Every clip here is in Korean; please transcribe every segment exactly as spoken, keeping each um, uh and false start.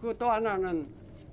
그 또 하나는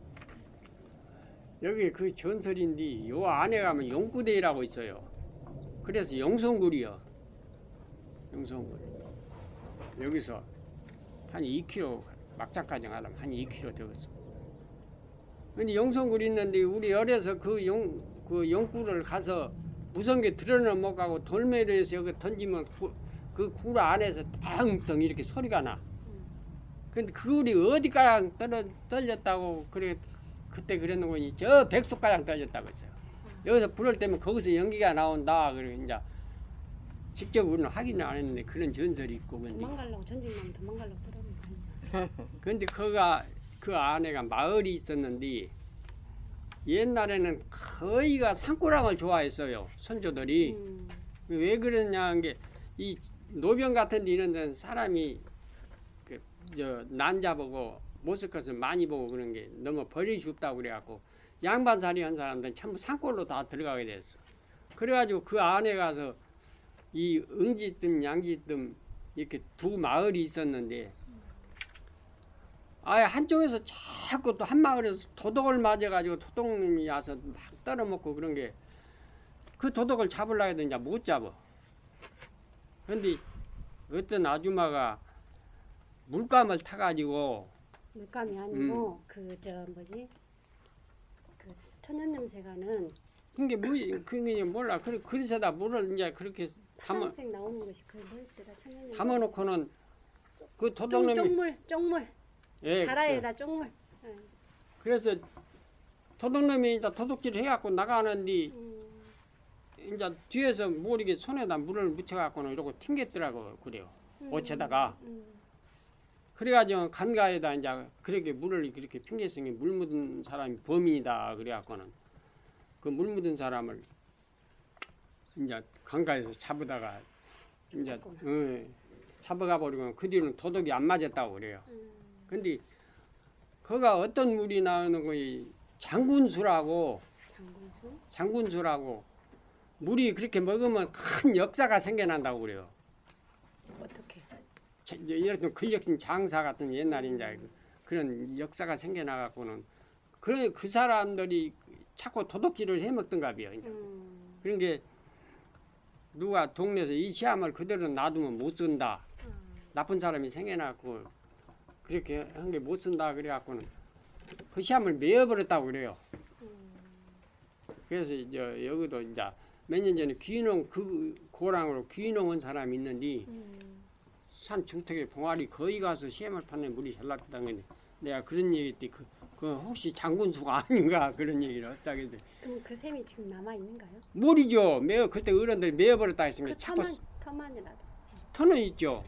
여기 그 전설인데 요 안에 가면 용구대라고 있어요. 그래서 영성굴이요. 영성굴. 여기서 한 이 킬로미터 막장까지 가려면 한 이 킬로미터 되겠어. 근데 영성굴이 있는데 우리 열에서 그 용, 그 용굴을 가서 무성게 들어는 못 가고 돌멩이에서 여기 던지면 구, 그 굴 안에서 덩덩 이렇게 소리가 나. 근데 그 굴이 어디가량 떨어, 떨렸다고 그래 그때 그랬는 거니 저 백숙가량 떨렸다고 했어요. 여기서 불을 때면 거기서 연기가 나온다. 그래 이제 직접 우리는 확인을 안 했는데 그런 전설이 있고. 근데 도망가려고 전쟁 나면 도망가려고 들어오면 근데 그가 그 안에가 마을이 있었는데 옛날에는 거의가 산골랑을 좋아했어요. 선조들이. 음. 왜 그러냐 게 이 노병 같은 데 이런 데는 사람이 그 저 난잡하고 못쓸 것을 많이 보고 그런 게 너무 버리기 쉽다고 그래갖고 양반살이 한 사람들은 전부 산골로 다 들어가게 됐어. 그래가지고 그 안에 가서 이 응지뜸 양지뜸 이렇게 두 마을이 있었는데 아예 한쪽에서 자꾸 또 한 마을에서 도둑을 맞아가지고 도둑님이 와서 막 떨어먹고 그런 게 그 도둑을 잡으려고 해도 이제 못 잡아. 근데 어떤 아줌마가 물감을 타가지고 물감이 아니고 그 저 뭐지 그 천연 냄새가는 그게 뭐 그게 몰라. 그래 그릇에다 물을 이제 그렇게 담아 파란색 나오는 것이 그 뭐였더라 천연 냄새. 담아놓고는 그 쫑- 도둑님이 쪽물 쪽물 예, 다라에다 쪽물. 응. 그래서 도둑놈이 이제 도둑질을 해갖고 나가는데 음. 이제 뒤에서 모르게 손에다 물을 묻혀갖고는 이러고 튕겼더라고 그래요. 음. 옷에다가. 음. 그래가지고 간가에다 이제 그렇게 물을 그렇게 핑계성이 물 묻은 사람이 범인이다 그래갖고는 그 물 묻은 사람을 이제 강가에서 잡으다가 이제 어, 잡아가 버리고 그 뒤로는 도둑이 안 맞았다고 그래요. 음. 근데 거가 어떤 물이 나오는 거이 장군수라고 장군수? 장군수라고 물이 그렇게 먹으면 큰 역사가 생겨난다고 그래요. 어떻게? 자, 이런 근력신 장사 같은 옛날에 이제 그런 역사가 생겨나갖고는 그, 그 사람들이 자꾸 도둑질을 해먹던가 봐요. 이제. 음. 그런 게 누가 동네에서 이 시암을 그대로 놔두면 못 쓴다. 음. 나쁜 사람이 생겨나고 그렇게 한 게 못 쓴다 그래갖고는 그 시암을 메어버렸다고 그래요. 음. 그래서 이제 여기도 이제 몇 년 전에 귀농 그 고랑으로 귀농 온 사람이 있는데 음. 산 중턱에 봉아리 거기 가서 시험을 받는 물이 잘 났다는 건데 내가 그런 얘기 때 그, 그 혹시 장군수가 아닌가 그런 얘기를 했다고 했는데 그럼 그 셈이 지금 남아 있는가요? 모르죠. 메어 그때 어른들이 메어버렸다 했으니까 그 자꾸 터만 터만이라도. 터는 있죠.